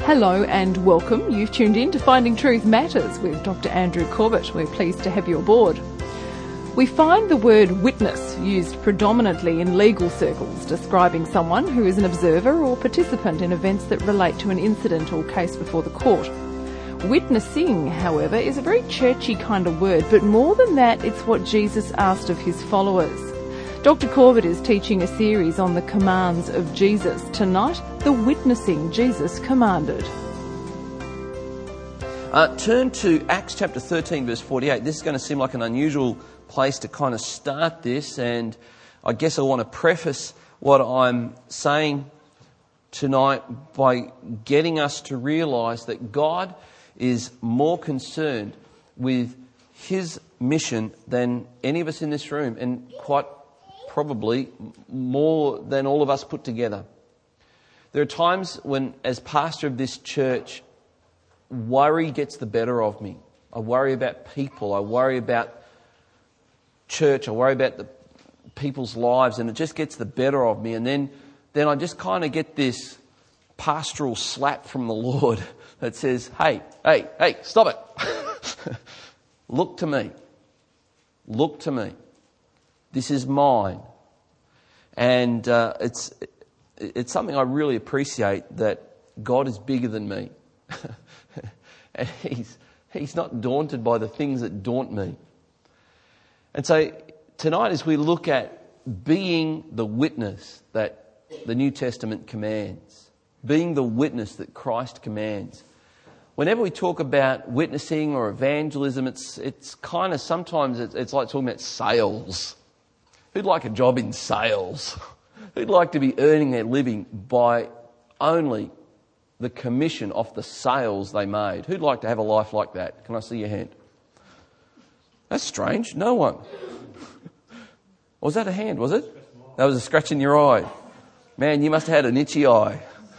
Hello and welcome. You've tuned in to Finding Truth Matters with Dr. Andrew Corbett. We're pleased to have you aboard. We find the word witness used predominantly in legal circles, describing someone who is an observer or participant in events that relate to an incident or case before the court. Witnessing, however, is a very churchy kind of word, but more than that, it's what Jesus asked of his followers. Dr. Corbett is teaching a series on the commands of Jesus. Tonight, the witnessing Jesus commanded. Turn to Acts chapter 13, verse 48. This is going to seem like an unusual place to kind of start this, and I guess I want to preface what I'm saying tonight by getting us to realise that God is more concerned with his mission than any of us in this room, and quite probably more than all of us put together. There are times when, as pastor of this church, worry gets the better of me. I worry about people. I worry about church. I worry about the people's lives, and it just gets the better of me. And then I just kind of get this pastoral slap from the Lord that says, hey, stop it. Look to me. Look to me. This is mine. And it's something I really appreciate, that God is bigger than me. And he's not daunted by the things that daunt me. And so tonight, as we look at being the witness that the New Testament commands, being the witness that Christ commands, whenever we talk about witnessing or evangelism, it's kind of sometimes it's like talking about sales. Who'd like a job in sales? Who'd like to be earning their living by only the commission off the sales they made? Who'd like to have a life like that? Can I see your hand? That's strange. No one. Was that a hand, was it? That was a scratch in your eye. Man, you must have had an itchy eye.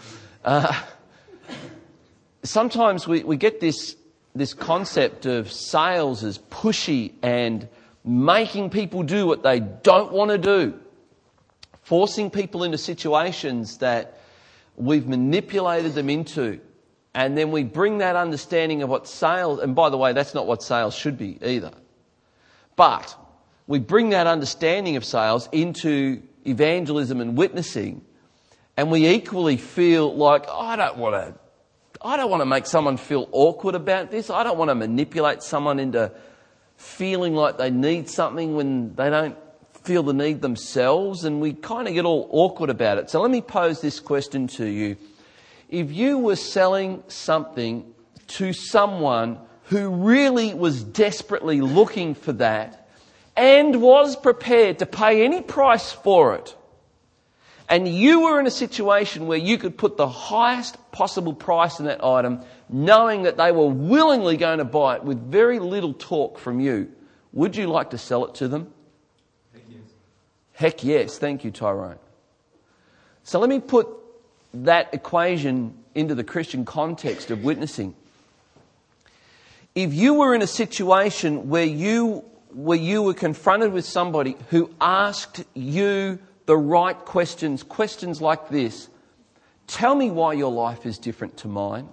Sometimes we get this concept of sales as pushy and making people do what they don't want to do, forcing people into situations that we've manipulated them into, and then we bring that understanding of what sales, and by the way, that's not what sales should be either, but we bring that understanding of sales into evangelism and witnessing, and we equally feel like, I don't want to make someone feel awkward about this. I don't want to manipulate someone into feeling like they need something when they don't feel the need themselves, and we kind of get all awkward about it. So let me pose this question to you. If you were selling something to someone who really was desperately looking for that and was prepared to pay any price for it, and you were in a situation where you could put the highest possible price in that item, knowing that they were willingly going to buy it with very little talk from you, would you like to sell it to them? Heck yes. Heck yes. Thank you, Tyrone. So let me put that equation into the Christian context of witnessing. If you were in a situation where you were confronted with somebody who asked you the right questions like this: tell me why your life is different to mine.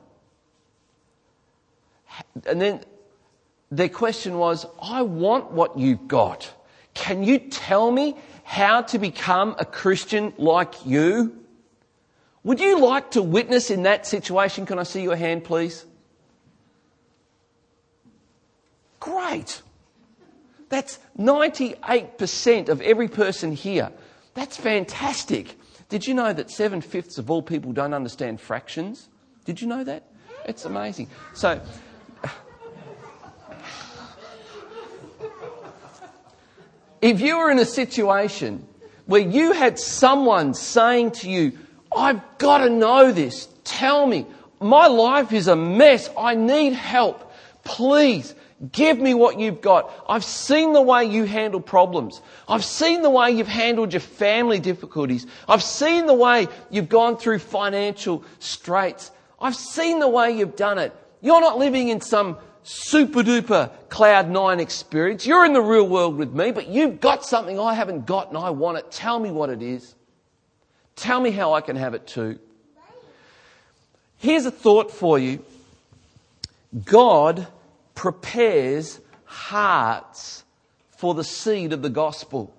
And then their question was, I want what you've got. Can you tell me how to become a Christian like you? Would you like to witness in that situation? Can I see your hand, please? Great. That's 98% of every person here. That's fantastic. Did you know that 7/5 of all people don't understand fractions? Did you know that? It's amazing. So, if you were in a situation where you had someone saying to you, I've got to know this, tell me, my life is a mess, I need help, please, give me what you've got. I've seen the way you handle problems. I've seen the way you've handled your family difficulties. I've seen the way you've gone through financial straits. I've seen the way you've done it. You're not living in some super duper cloud nine experience. You're in the real world with me, but you've got something I haven't got and I want it. Tell me what it is. Tell me how I can have it too. Here's a thought for you. God prepares hearts for the seed of the gospel.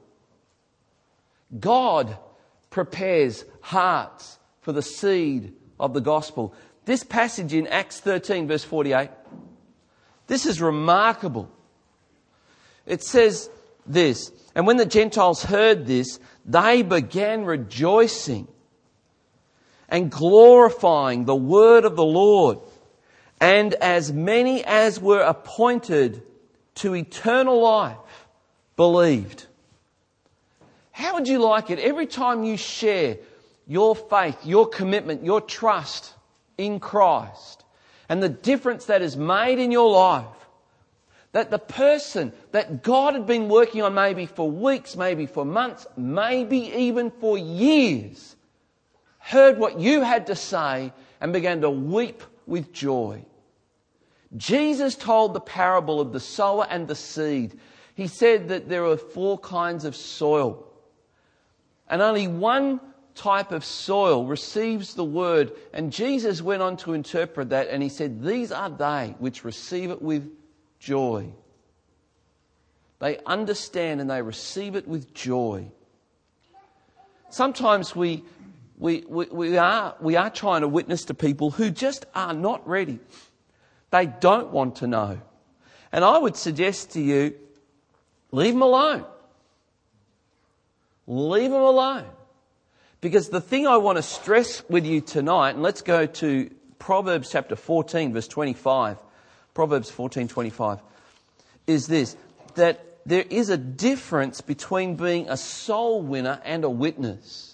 God prepares hearts for the seed of the gospel. This passage in Acts 13 verse 48, this is remarkable. It says this, and when the Gentiles heard this, they began rejoicing and glorifying the word of the Lord. And as many as were appointed to eternal life believed. How would you like it every time you share your faith, your commitment, your trust in Christ and the difference that is made in your life, that the person that God had been working on maybe for weeks, maybe for months, maybe even for years, heard what you had to say and began to weep with joy. Jesus told the parable of the sower and the seed. He said that there are 4 kinds of soil. And only one type of soil receives the word. And Jesus went on to interpret that and he said, these are they which receive it with joy. They understand and they receive it with joy. Sometimes we are trying to witness to people who just are not ready. They don't want to know. And I would suggest to you, leave them alone. Leave them alone. Because the thing I want to stress with you tonight, and let's go to Proverbs chapter 14, verse 25. Proverbs 14:25 is this, that there is a difference between being a soul winner and a witness.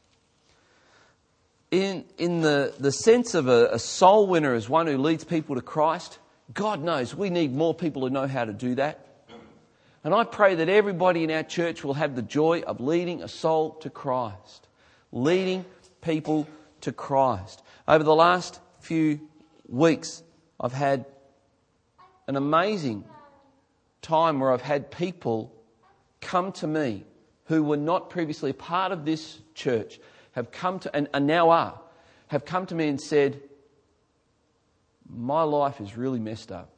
In the sense of a soul winner as one who leads people to Christ, God knows we need more people who know how to do that. And I pray that everybody in our church will have the joy of leading a soul to Christ. Leading people to Christ. Over the last few weeks, I've had an amazing time where I've had people come to me who were not previously a part of this church, have come to, and now are, have come to me and said, my life is really messed up.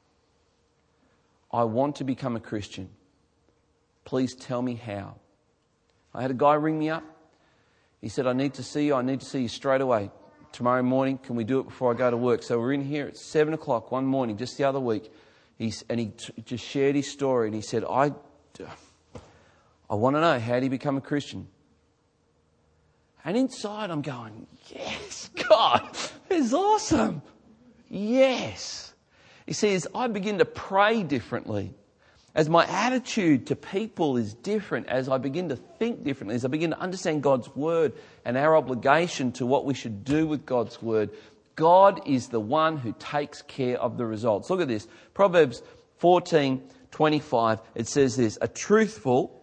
I want to become a Christian. Please tell me how. I had a guy ring me up. He said, I need to see you straight away. Tomorrow morning, can we do it before I go to work? So we're in here at 7 o'clock one morning, just the other week. He just shared his story and he said, I want to know, how do you become a Christian? And inside I'm going, yes, God, it's awesome. Yes. You see, as I begin to pray differently, as my attitude to people is different, as I begin to think differently, as I begin to understand God's word and our obligation to what we should do with God's word, God is the one who takes care of the results. Look at this. Proverbs 14:25. It says this, a truthful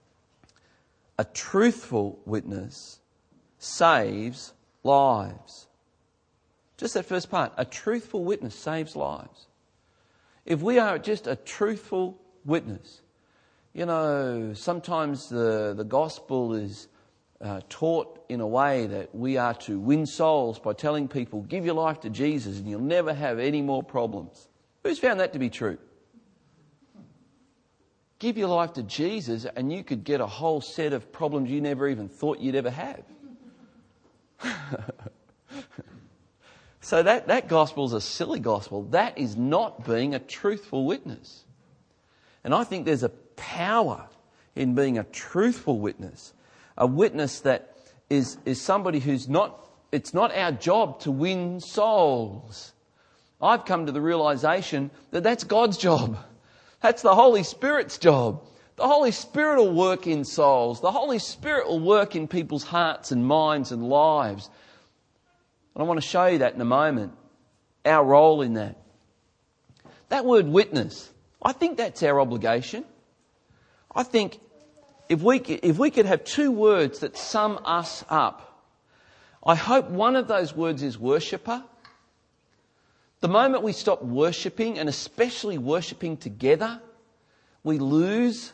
witness saves lives. Just that first part. A truthful witness saves lives. If we are just a truthful witness, sometimes the gospel is taught in a way that we are to win souls by telling people, give your life to Jesus and you'll never have any more problems. Who's found that to be true? Give your life to Jesus and you could get a whole set of problems you never even thought you'd ever have. So that gospel is a silly gospel. That is not being a truthful witness. And I think there's a power in being a truthful witness. A witness that is somebody who's not, it's not our job to win souls. I've come to the realization that that's God's job. That's the Holy Spirit's job. The Holy Spirit will work in souls. The Holy Spirit will work in people's hearts and minds and lives. And I want to show you that in a moment. Our role in that. That word witness, I think that's our obligation. I think if we could have 2 words that sum us up, I hope one of those words is worshipper. The moment we stop worshipping, and especially worshipping together, we lose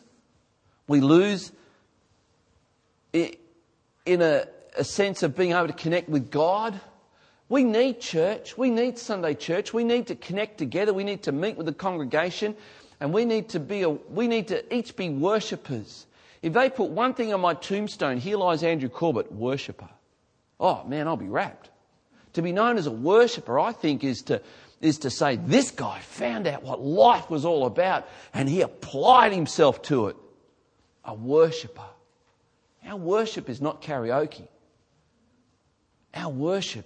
in a sense of being able to connect with God. We need church. We need Sunday church. We need to connect together. We need to meet with the congregation. And we need to each be worshippers. If they put one thing on my tombstone, here lies Andrew Corbett, worshipper. Oh man, I'll be wrapped. To be known as a worshipper, I think, is to say, this guy found out what life was all about and he applied himself to it. A worshipper. Our worship is not karaoke. Our worship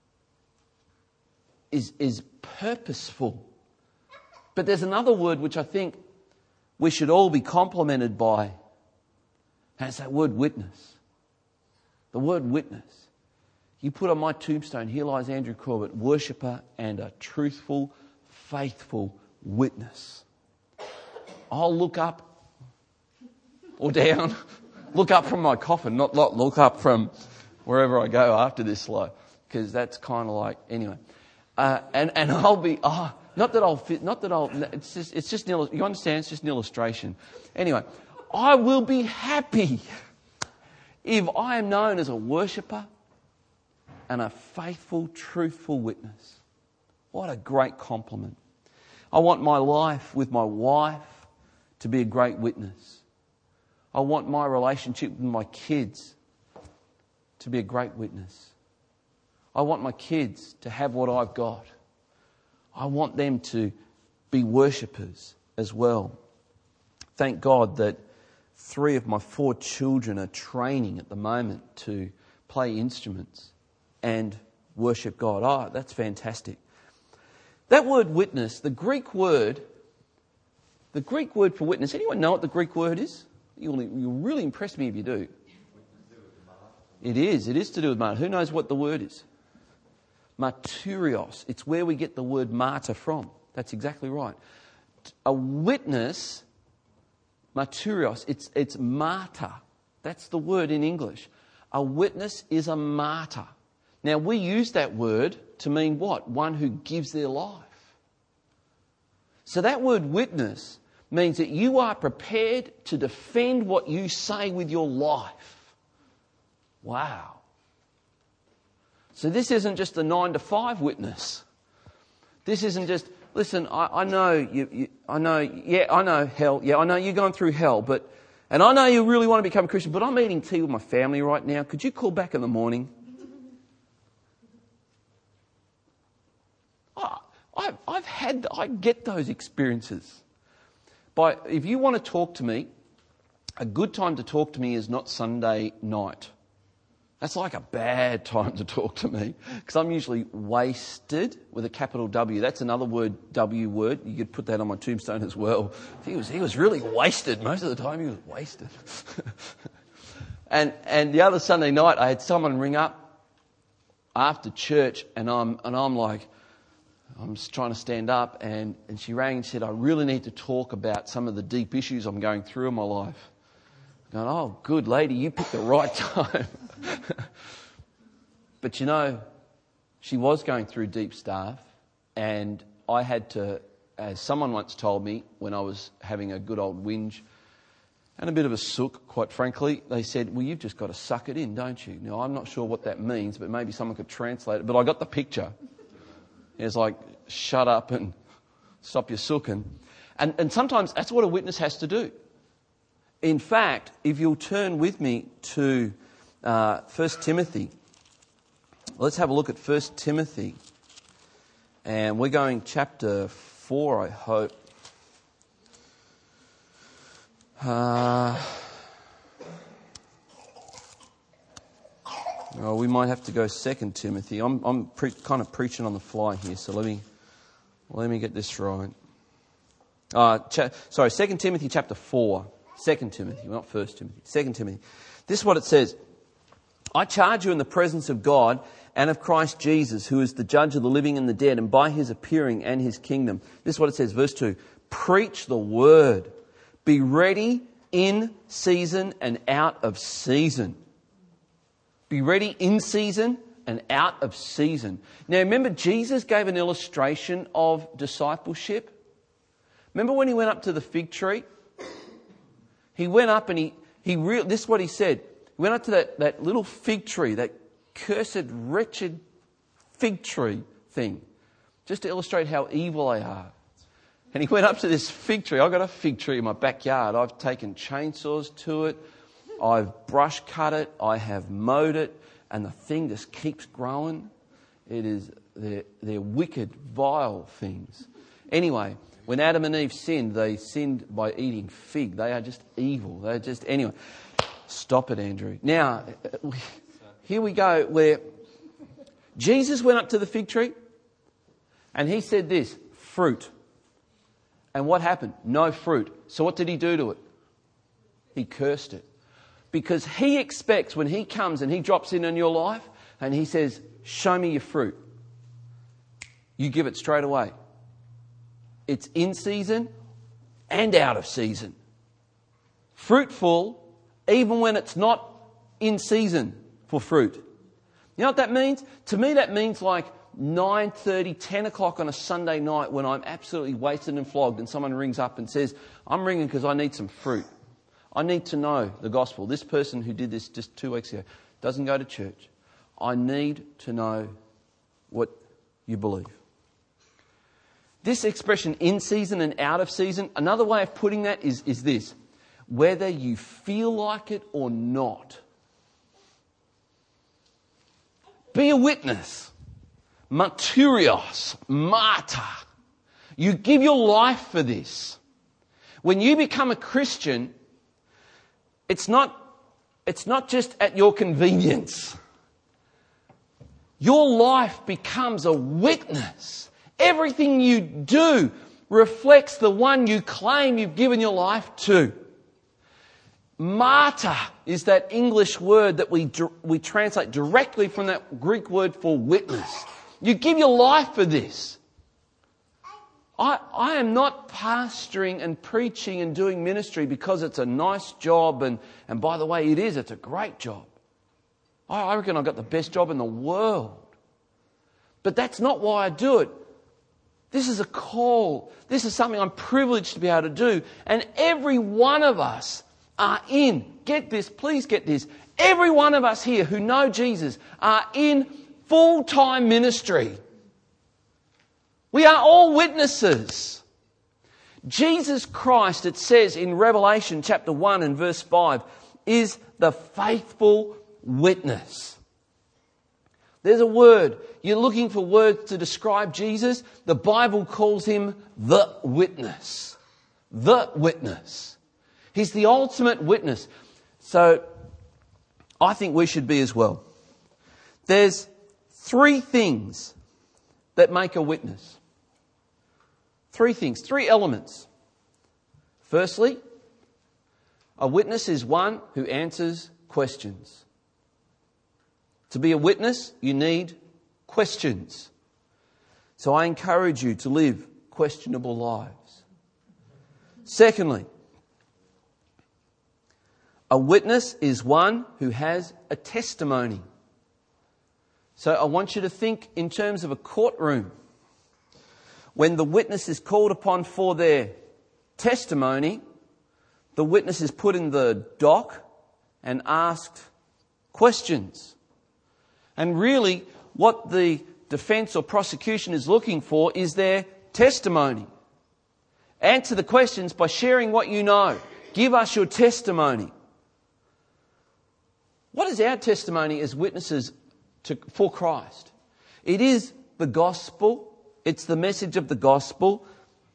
is purposeful. But there's another word which I think we should all be complimented by. And it's that word witness. The word witness. You put on my tombstone, here lies Andrew Corbett, worshipper and a truthful, faithful witness. I'll look up or down. Look up from my coffin, not look up from wherever I go after this slow. Because that's kind of like, anyway. And I'll be, it's just, you understand, it's just an illustration. Anyway, I will be happy if I am known as a worshipper and a faithful, truthful witness. What a great compliment. I want my life with my wife to be a great witness. I want my relationship with my kids to be a great witness. I want my kids to have what I've got. I want them to be worshippers as well. Thank God that 3 of my 4 children are training at the moment to play instruments and worship God. Oh, that's fantastic. That word witness, the Greek word for witness, anyone know what the Greek word is? You'll really impress me if you do. It is to do with martyr. Who knows what the word is? Martyrios. It's where we get the word martyr from. That's exactly right. A witness, martyrios, it's martyr. That's the word in English. A witness is a martyr. Now, we use that word to mean what? One who gives their life. So that word witness means that you are prepared to defend what you say with your life. Wow. So this isn't just a 9-to-5 witness. This isn't just, listen, I know I know hell. Yeah, I know you're going through hell, and I know you really want to become a Christian, but I'm eating tea with my family right now. Could you call back in the morning? I get those experiences. But if you want to talk to me, a good time to talk to me is not Sunday night. That's like a bad time to talk to me because I'm usually wasted with a capital W. That's another W word. You could put that on my tombstone as well. He was really wasted. Most of the time he was wasted. And the other Sunday night I had someone ring up after church and I'm like, I'm just trying to stand up and she rang and said, I really need to talk about some of the deep issues I'm going through in my life. I'm going, oh, good lady, you picked the right time. But you know, she was going through deep stuff and I had to, as someone once told me when I was having a good old whinge and a bit of a sook, quite frankly, they said, well, you've just got to suck it in, don't you? Now, I'm not sure what that means, but maybe someone could translate it. But I got the picture. It's like, shut up and stop your sooking. And sometimes that's what a witness has to do. In fact, if you'll turn with me to 1 Timothy. Let's have a look at 1 Timothy. And we're going chapter 4, I hope. Well, we might have to go 2 Timothy. I'm kind of preaching on the fly here, so let me get this right. 2 Timothy chapter 4. 2 Timothy, not 1 Timothy. 2 Timothy. This is what it says. I charge you in the presence of God and of Christ Jesus, who is the judge of the living and the dead, and by his appearing and his kingdom. This is what it says, verse 2. Preach the word. Be ready in season and out of season. Be ready in season and out of season. Now remember, Jesus gave an illustration of discipleship. Remember when he went up to the fig tree? He went up and this is what he said. He went up to that little fig tree, that cursed, wretched fig tree thing, just to illustrate how evil they are. And he went up to this fig tree. I've got a fig tree in my backyard. I've taken chainsaws to it. I've brush cut it. I have mowed it. And the thing just keeps growing. They're wicked, vile things. Anyway, when Adam and Eve sinned, they sinned by eating fig. They are just evil. They're just... Anyway, stop it, Andrew. Now, here we go where Jesus went up to the fig tree and he said this, fruit. And what happened? No fruit. So what did he do to it? He cursed it. Because he expects when he comes and he drops in your life and he says, show me your fruit, you give it straight away. It's in season and out of season. Fruitful even when it's not in season for fruit. You know what that means? To me that means like 9:30, 10 o'clock on a Sunday night when I'm absolutely wasted and flogged and someone rings up and says, I'm ringing because I need some fruit. I need to know the gospel. This person who did this just 2 weeks ago doesn't go to church. I need to know what you believe. This expression, in season and out of season, another way of putting that is this. Whether you feel like it or not. Be a witness. Martyrios, martyr. You give your life for this. When you become a Christian, it's not just at your convenience. Your life becomes a witness. Everything you do reflects the one you claim you've given your life to. Martyr is that English word that we translate directly from that Greek word for witness. You give your life for this. I am not pastoring and preaching and doing ministry because it's a nice job and by the way, it's a great job. I reckon I've got the best job in the world. But that's not why I do it. This is a call. This is something I'm privileged to be able to do. And every one of us are in, get this, please get this, every one of us here who know Jesus are in full-time ministry. We are all witnesses. Jesus Christ, it says in Revelation chapter 1 and verse 5, is the faithful witness. There's a word. You're looking for words to describe Jesus. The Bible calls him the witness. The witness. He's the ultimate witness. So I think we should be as well. There's 3 things that make a witness. 3 things, 3 elements. Firstly, a witness is one who answers questions. To be a witness, you need questions. So I encourage you to live questionable lives. Secondly, a witness is one who has a testimony. So I want you to think in terms of a courtroom. When the witness is called upon for their testimony, the witness is put in the dock and asked questions. And really, what the defence or prosecution is looking for is their testimony. Answer the questions by sharing what you know. Give us your testimony. What is our testimony as witnesses for Christ? It is the gospel. It's the message of the gospel.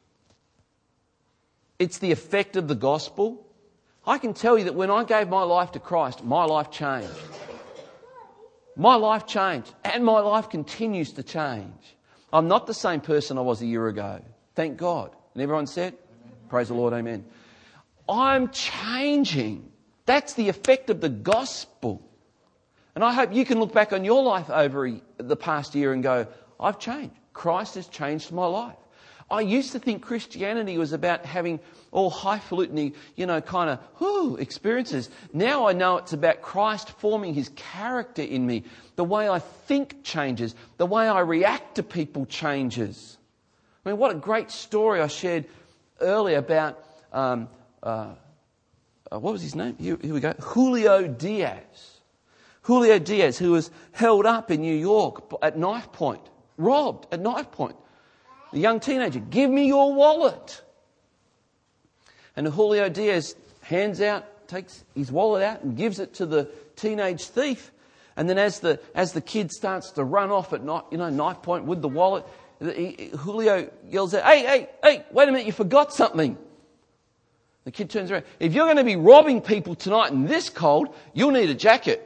It's the effect of the gospel. I can tell you that when I gave my life to Christ, my life changed. My life changed, and my life continues to change. I'm not the same person I was a year ago. Thank God. And everyone said, amen. Praise the Lord, amen. I'm changing. That's the effect of the gospel. And I hope you can look back on your life over the past year and go, I've changed. Christ has changed my life. I used to think Christianity was about having all highfalutin, kind of experiences. Now I know it's about Christ forming his character in me. The way I think changes. The way I react to people changes. I mean, what a great story I shared earlier about, what was his name? Here we go. Julio Diaz. Julio Diaz, who was held up in New York at knife point, robbed at knife point. The young teenager, give me your wallet. And Julio Diaz takes his wallet out and gives it to the teenage thief. And then as the kid starts to run off at knife point with the wallet, Julio yells out, hey, wait a minute, you forgot something. The kid turns around. If you're going to be robbing people tonight in this cold, you'll need a jacket.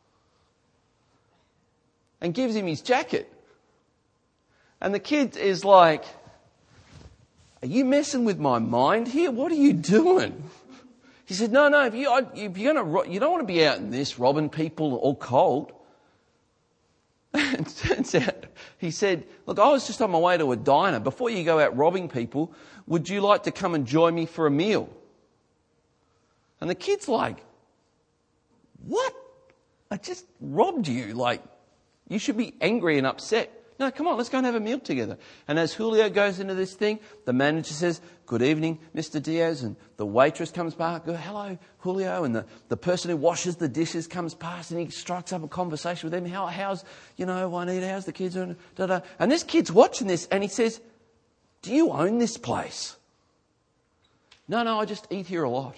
And gives him his jacket. And the kid is like, are you messing with my mind here? What are you doing? He said, no, if you don't want to be out in this robbing people all cold. And it turns out, he said, look, I was just on my way to a diner. Before you go out robbing people, would you like to come and join me for a meal? And the kid's like, what? I just robbed you. Like, you should be angry and upset. No, come on, let's go and have a meal together. And as Julio goes into this thing, the manager says, good evening, Mr. Diaz. And the waitress comes past, go, hello, Julio. And the person who washes the dishes comes past and he strikes up a conversation with them. How's Juanita, how's the kids? And this kid's watching this and he says, do you own this place? No, I just eat here a lot.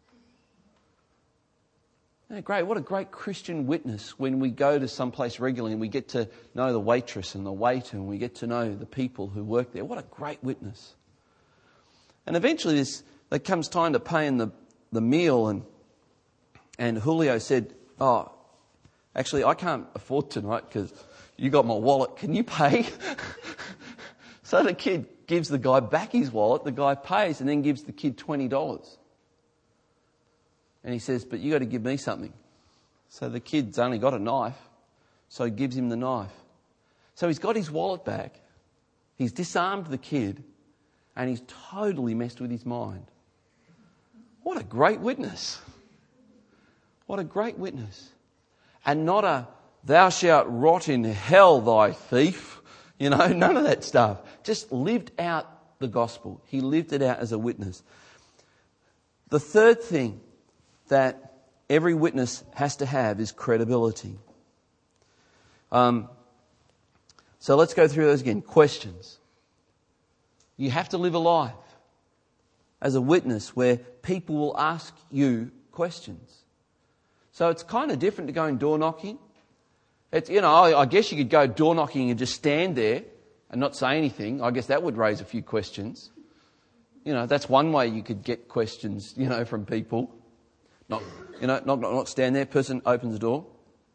Oh, great. What a great Christian witness when we go to some place regularly and we get to know the waitress and the waiter and we get to know the people who work there. What a great witness. And eventually there comes time to paying the meal and Julio said, oh, actually I can't afford tonight because you got my wallet. Can you pay? So the kid gives the guy back his wallet. The guy pays and then gives the kid $20. And he says, but you got to give me something. So the kid's only got a knife, so he gives him the knife. So he's got his wallet back. He's disarmed the kid, and he's totally messed with his mind. What a great witness. What a great witness. And not a, thou shalt rot in hell, thy thief. None of that stuff. Just lived out the gospel. He lived it out as a witness. The third thing that every witness has to have is credibility. So let's go through those again. Questions. You have to live a life as a witness where people will ask you questions. So it's kind of different to going door knocking. It's, I guess you could go door knocking and just stand there and not say anything. I guess that would raise a few questions. That's one way you could get questions, from people. Not stand there. Person opens the door.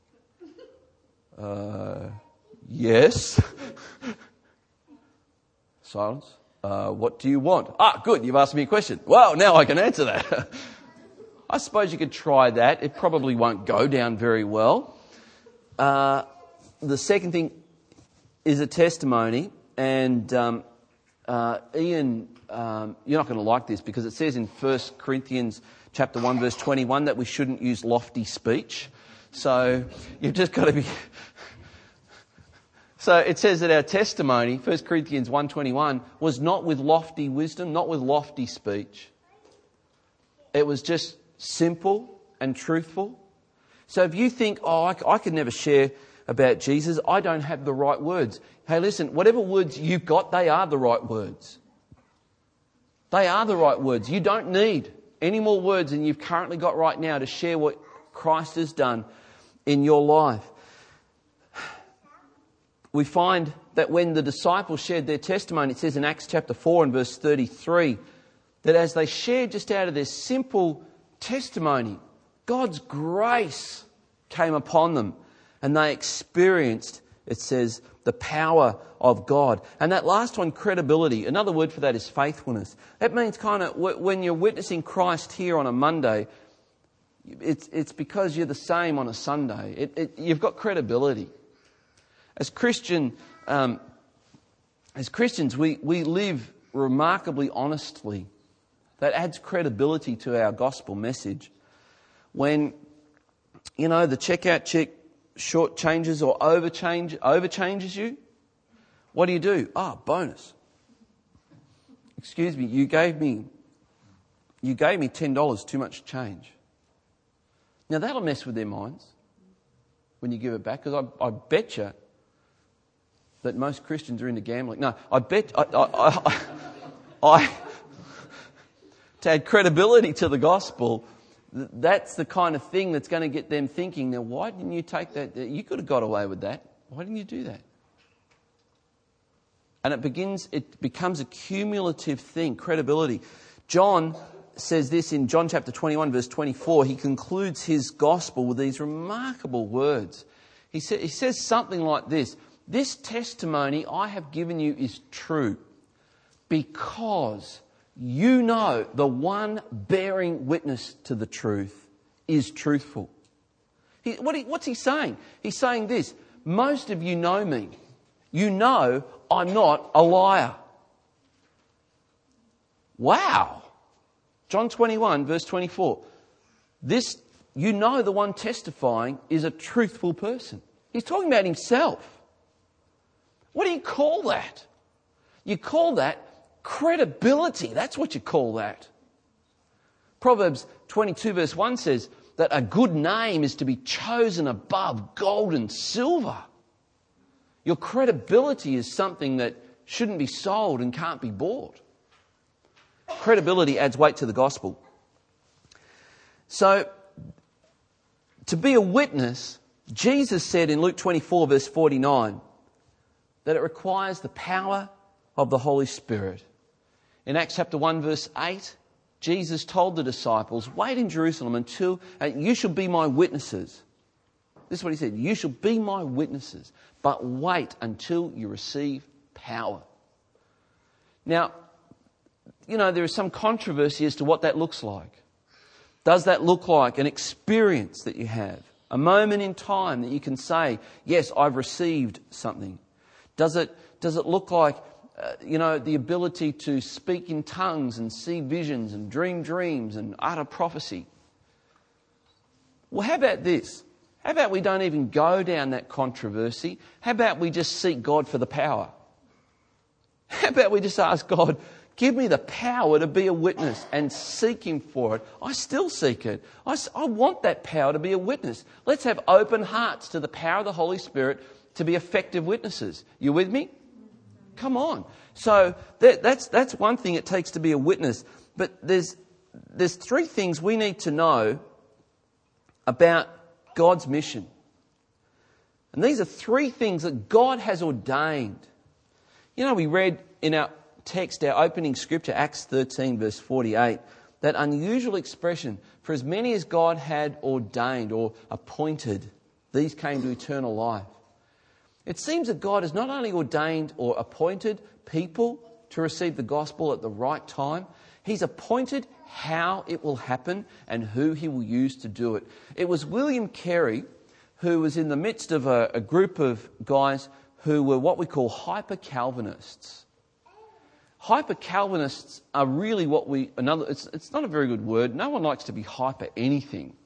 Yes. Silence. What do you want? Good. You've asked me a question. Well, now I can answer that. I suppose you could try that. It probably won't go down very well. The second thing is a testimony. And Ian, you're not going to like this because it says in 1 Corinthians chapter 1 verse 21 that we shouldn't use lofty speech. So you've just got to be... So it says that our testimony, 1 Corinthians 1:21, was not with lofty wisdom, not with lofty speech. It was just simple and truthful. So if you think, I could never share about Jesus, I don't have the right words. Hey, listen, whatever words you've got, they are the right words. They are the right words. You don't need any more words than you've currently got right now to share what Christ has done in your life. We find that when the disciples shared their testimony, it says in Acts chapter 4 and verse 33, that as they shared just out of their simple testimony, God's grace came upon them and they experienced, it says, the power of God. And that last one, credibility, another word for that is faithfulness. That means kind of when you're witnessing Christ here on a Monday, it's because you're the same on a Sunday. You've got credibility. As Christians, we live remarkably honestly. That adds credibility to our gospel message. When, the checkout chick short changes or overchanges you, what do? Bonus. Excuse me, you gave me $10 too much change. Now that'll mess with their minds. when you give it back? Because I bet you that most Christians are into gambling. No, I bet to add credibility to the gospel, that's the kind of thing that's going to get them thinking, now why didn't you take that? You could have got away with that. Why didn't you do that? And it becomes a cumulative thing, credibility. John says this in John chapter 21, verse 24. He concludes his gospel with these remarkable words. He says something like this: "This testimony I have given you is true, because you know the one bearing witness to the truth is truthful." What's he saying? He's saying this: most of you know me. You know I'm not a liar. Wow. John 21, verse 24. This, you know, the one testifying is a truthful person. He's talking about himself. What do you call that? You call that credibility. That's what you call that. Proverbs 22, verse 1 says that a good name is to be chosen above gold and silver. Your credibility is something that shouldn't be sold and can't be bought. Credibility adds weight to the gospel. So, to be a witness, Jesus said in Luke 24, verse 49, that it requires the power of the Holy Spirit. In Acts chapter 1, verse 8, Jesus told the disciples, "Wait in Jerusalem until you shall be my witnesses." This is what he said: "You shall be my witnesses, but wait until you receive power." Now, you know, there is some controversy as to what that looks like. Does that look like an experience that you have? A moment in time that you can say, yes, I've received something? Does it look like, the ability to speak in tongues and see visions and dream dreams and utter prophecy? Well, how about this? How about we don't even go down that controversy? How about we just seek God for the power? How about we just ask God, give me the power to be a witness, and seek Him for it? I still seek it. I want that power to be a witness. Let's have open hearts to the power of the Holy Spirit to be effective witnesses. You with me? Come on. So that's one thing it takes to be a witness. But there's three things we need to know about God's mission. And these are three things that God has ordained. You know, we read in our text, our opening scripture, Acts 13, verse 48, that unusual expression, "For as many as God had ordained or appointed, these came to eternal life." It seems that God has not only ordained or appointed people to receive the gospel at the right time, He's appointed how it will happen and who He will use to do it. It was William Carey who was in the midst of a group of guys who were what we call hyper-Calvinists. Hyper-Calvinists are really it's not a very good word. No one likes to be hyper anything,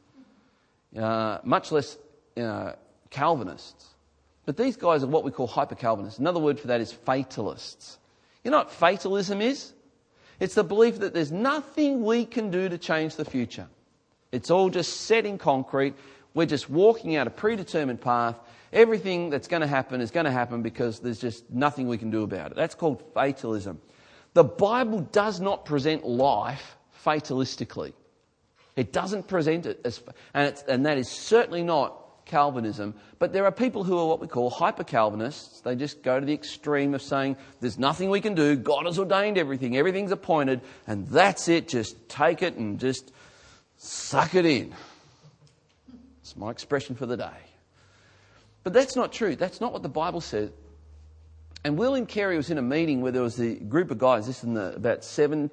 much less Calvinists. But these guys are what we call hyper-Calvinists. Another word for that is fatalists. You know what fatalism is? It's the belief that there's nothing we can do to change the future. It's all just set in concrete. We're just walking out a predetermined path. Everything that's going to happen is going to happen because there's just nothing we can do about it. That's called fatalism. The Bible does not present life fatalistically. It doesn't present it as, and that is certainly not Calvinism. But there are people who are what we call hyper-Calvinists. They just go to the extreme of saying there's nothing we can do. God has ordained everything. Everything's appointed, and that's it. Just take it and just suck it in. It's my expression for the day. But that's not true. That's not what the Bible says. And William Carey was in a meeting where there was a group of guys, this in about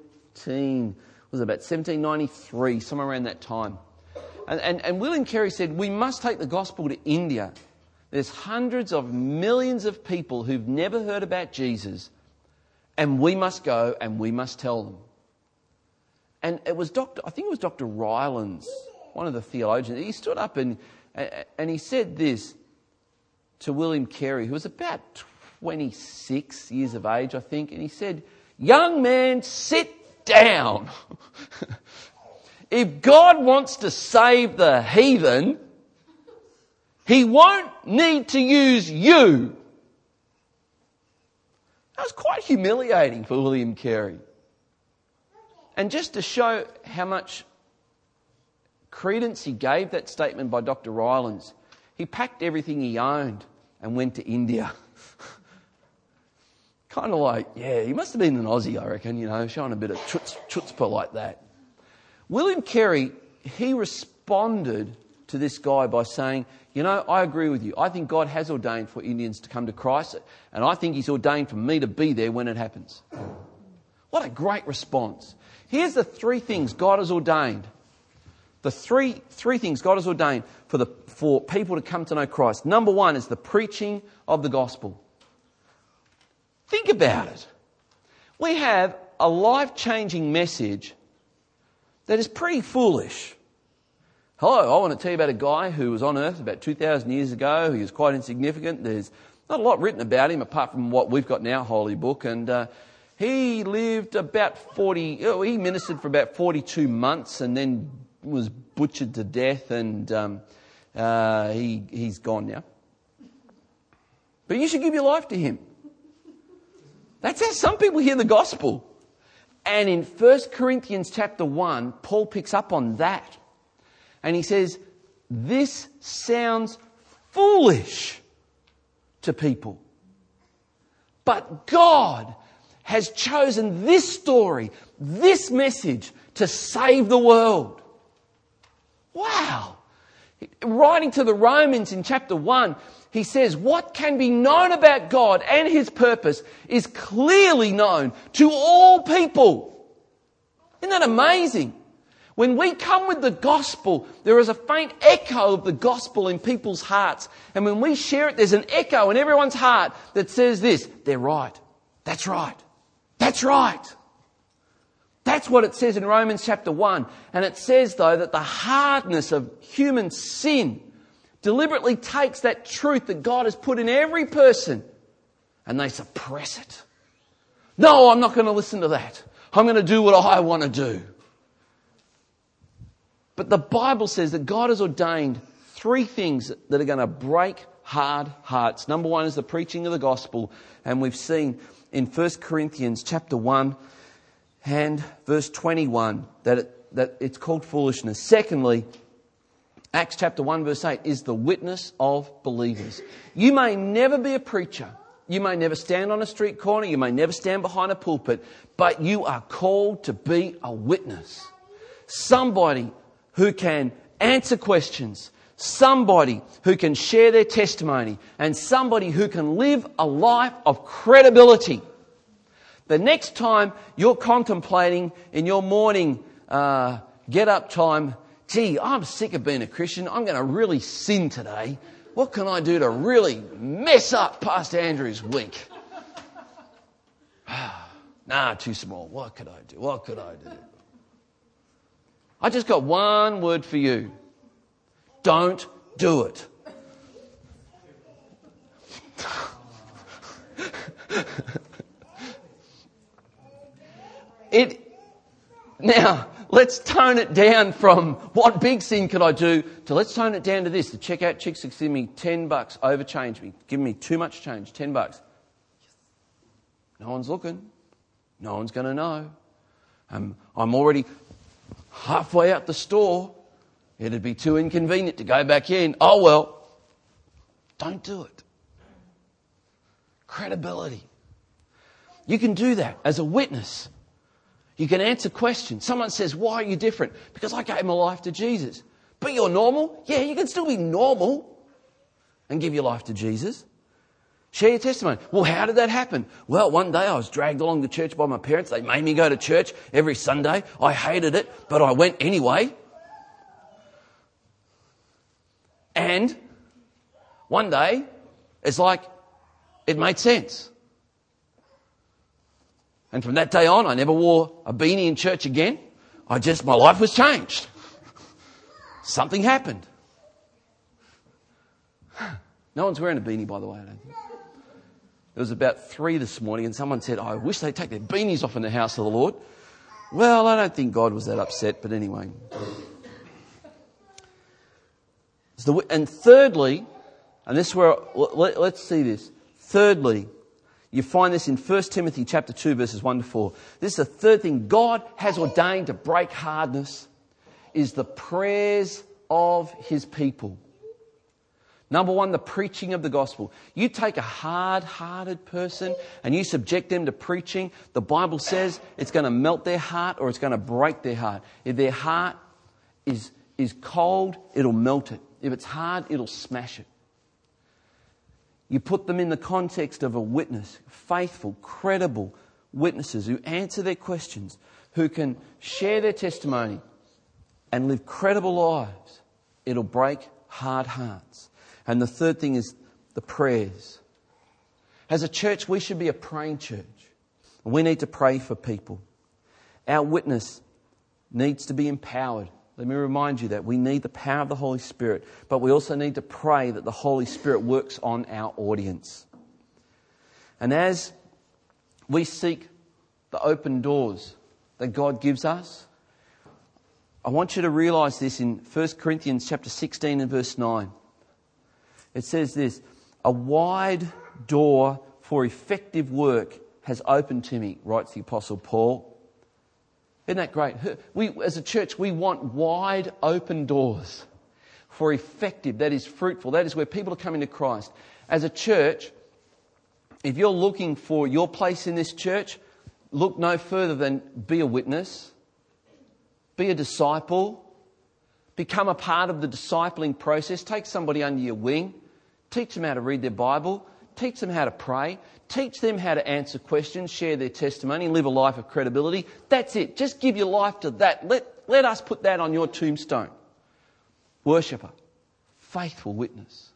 1793, somewhere around that time. And William Carey said, we must take the gospel to India. There's hundreds of millions of people who've never heard about Jesus, and we must go and we must tell them. And it was Dr. Rylands, one of the theologians. He stood up and he said this to William Carey, who was about 26 years of age, I think. And he said, "Young man, sit down. If God wants to save the heathen, He won't need to use you. That was quite humiliating for William Carey. And just to show how much credence he gave that statement by Dr. Rylands, he packed everything he owned and went to India. Kind of like, yeah, he must have been an Aussie, I reckon, showing a bit of chutzpah like that. William Carey, he responded to this guy by saying, I agree with you. I think God has ordained for Indians to come to Christ, and I think He's ordained for me to be there when it happens. What a great response. Here's the three things God has ordained. The three things God has ordained for people to come to know Christ. Number one is the preaching of the gospel. Think about it. We have a life-changing message that is pretty foolish. Hello, I want to tell you about a guy who was on earth about 2,000 years ago. He was quite insignificant. There's not a lot written about him apart from what we've got now, Holy Book. And he lived about he ministered for about 42 months and then was butchered to death, and he's gone now. But you should give your life to him. That's how some people hear the gospel. And in 1 Corinthians chapter 1, Paul picks up on that. And he says, this sounds foolish to people. But God has chosen this story, this message, to save the world. Wow. Writing to the Romans in chapter 1, he says, what can be known about God and His purpose is clearly known to all people. Isn't that amazing? When we come with the gospel, there is a faint echo of the gospel in people's hearts. And when we share it, there's an echo in everyone's heart that says this, they're right. That's right. That's right. That's what it says in Romans chapter 1. And it says, though, that the hardness of human sin deliberately takes that truth that God has put in every person and they suppress it. No, I'm not going to listen to that. I'm going to do what I want to do. But the Bible says that God has ordained three things that are going to break hard hearts. Number one is the preaching of the gospel. And we've seen in 1 Corinthians chapter 1 and verse 21 that it's called foolishness. Secondly, Acts chapter 1 verse 8 is the witness of believers. You may never be a preacher. You may never stand on a street corner. You may never stand behind a pulpit. But you are called to be a witness. Somebody who can answer questions, somebody who can share their testimony, and somebody who can live a life of credibility. The next time you're contemplating in your morning get-up time, gee, I'm sick of being a Christian, I'm going to really sin today. What can I do to really mess up Pastor Andrew's week? Nah, too small. What could I do? What could I do? I just got one word for you. Don't do it. Now, let's tone it down from what big sin could I do to let's tone it down to this. The checkout chicks are giving me $10, overchange me, giving me too much change, $10. No one's looking. No one's going to know. I'm already halfway out the store. It'd be too inconvenient to go back in. Oh well, don't do it. Credibility. You can do that as a witness. You can answer questions. Someone says, why are you different? Because I gave my life to Jesus. But you're normal? Yeah, you can still be normal and give your life to Jesus. Share your testimony. Well, how did that happen? Well, one day I was dragged along to church by my parents. They made me go to church every Sunday. I hated it, but I went anyway. And one day, it's like it made sense. And from that day on, I never wore a beanie in church again. My life was changed. Something happened. No one's wearing a beanie, by the way, I don't think. It was about 3 this morning and someone said, I wish they'd take their beanies off in the house of the Lord. Well, I don't think God was that upset, but anyway. And thirdly, And this is where, let's see this. Thirdly, you find this in 1 Timothy chapter 2, verses 1 to 4. This is the third thing God has ordained to break hardness, is the prayers of His people. Number one, the preaching of the gospel. You take a hard-hearted person and you subject them to preaching, the Bible says it's going to melt their heart or it's going to break their heart. If their heart is cold, it'll melt it. If it's hard, it'll smash it. You put them in the context of a witness, faithful, credible witnesses who answer their questions, who can share their testimony and live credible lives. It'll break hard hearts. And the third thing is the prayers. As a church, we should be a praying church. We need to pray for people. Our witness needs to be empowered. Let me remind you that we need the power of the Holy Spirit, but we also need to pray that the Holy Spirit works on our audience. And as we seek the open doors that God gives us, I want you to realise this in 1 Corinthians chapter 16 and verse 9. It says this, a wide door for effective work has opened to me, writes the Apostle Paul. Isn't that great? We, as a church, we want wide open doors for effective, that is fruitful, that is where people are coming to Christ. As a church, if you're looking for your place in this church, look no further than be a witness, be a disciple, become a part of the discipling process, take somebody under your wing, teach them how to read their Bible, teach them how to pray, teach them how to answer questions, share their testimony, live a life of credibility. That's it. Just give your life to that. Let us put that on your tombstone. Worshipper, faithful witness.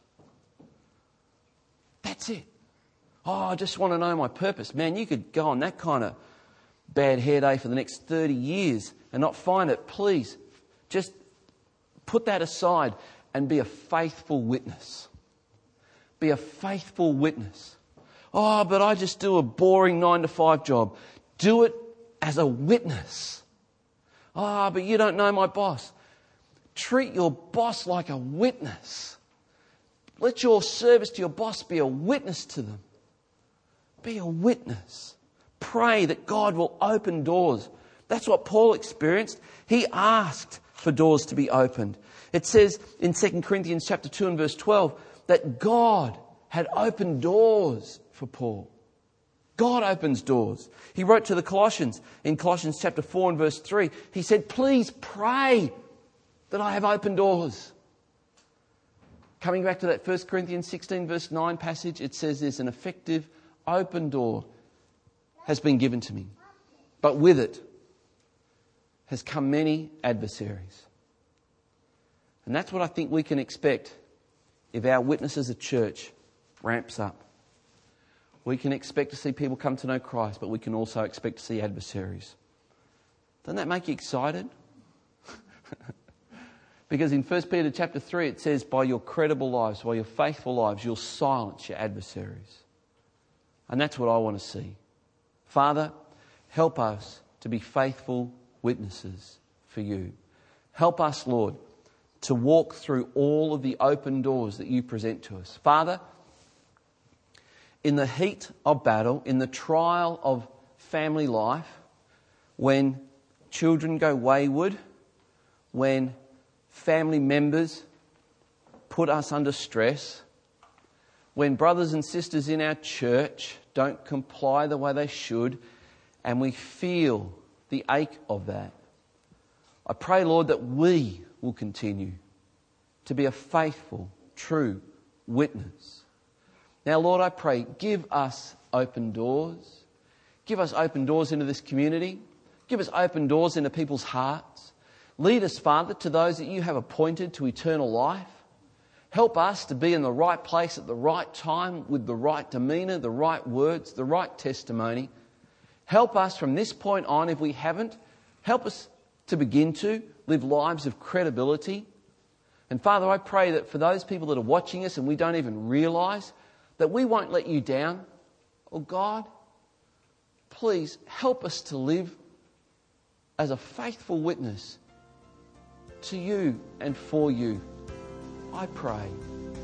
That's it. Oh, I just want to know my purpose. Man, you could go on that kind of bad hair day for the next 30 years and not find it. Please, just put that aside and be a faithful witness. Be a faithful witness. Oh, but I just do a boring 9-to-5 job. Do it as a witness. Oh, but you don't know my boss. Treat your boss like a witness. Let your service to your boss be a witness to them. Be a witness. Pray that God will open doors. That's what Paul experienced. He asked for doors to be opened. It says in 2 Corinthians chapter 2 and verse 12 that God had opened doors for Paul. God opens doors. He wrote to the Colossians in Colossians chapter 4 and verse 3. He said, please pray that I have open doors. Coming back to that 1 Corinthians 16 verse 9 passage, it says there's an effective open door has been given to me. But with it has come many adversaries. And that's what I think we can expect if our witness as a church ramps up. We can expect to see people come to know Christ, but we can also expect to see adversaries. Doesn't that make you excited? Because in 1 Peter chapter 3 it says, by your credible lives, by your faithful lives, you'll silence your adversaries. And that's what I want to see. Father, help us to be faithful witnesses for you. Help us, Lord, to walk through all of the open doors that you present to us. Father, in the heat of battle, in the trial of family life, when children go wayward, when family members put us under stress, when brothers and sisters in our church don't comply the way they should, and we feel the ache of that, I pray, Lord, that we will continue to be a faithful, true witness. Now, Lord, I pray, give us open doors. Give us open doors into this community. Give us open doors into people's hearts. Lead us, Father, to those that you have appointed to eternal life. Help us to be in the right place at the right time with the right demeanour, the right words, the right testimony. Help us from this point on, if we haven't, help us to begin to live lives of credibility. And Father, I pray that for those people that are watching us and we don't even realise, that we won't let you down. Oh God, please help us to live as a faithful witness to you and for you. I pray.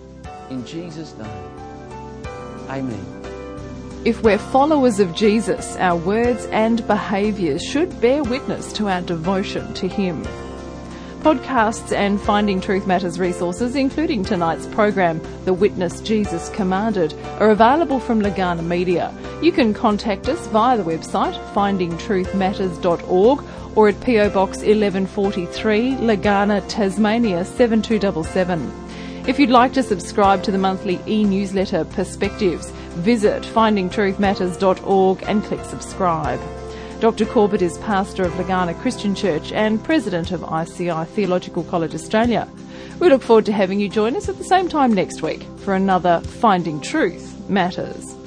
In Jesus' name. Amen. If we're followers of Jesus, our words and behaviours should bear witness to our devotion to Him. Podcasts and Finding Truth Matters resources, including tonight's program, The Witness Jesus Commanded, are available from Legana Media. You can contact us via the website findingtruthmatters.org or at PO Box 1143, Legana, Tasmania 7277. If you'd like to subscribe to the monthly e-newsletter Perspectives, visit findingtruthmatters.org and click subscribe. Dr. Corbett is pastor of Legana Christian Church and president of ICI Theological College Australia. We look forward to having you join us at the same time next week for another Finding Truth Matters.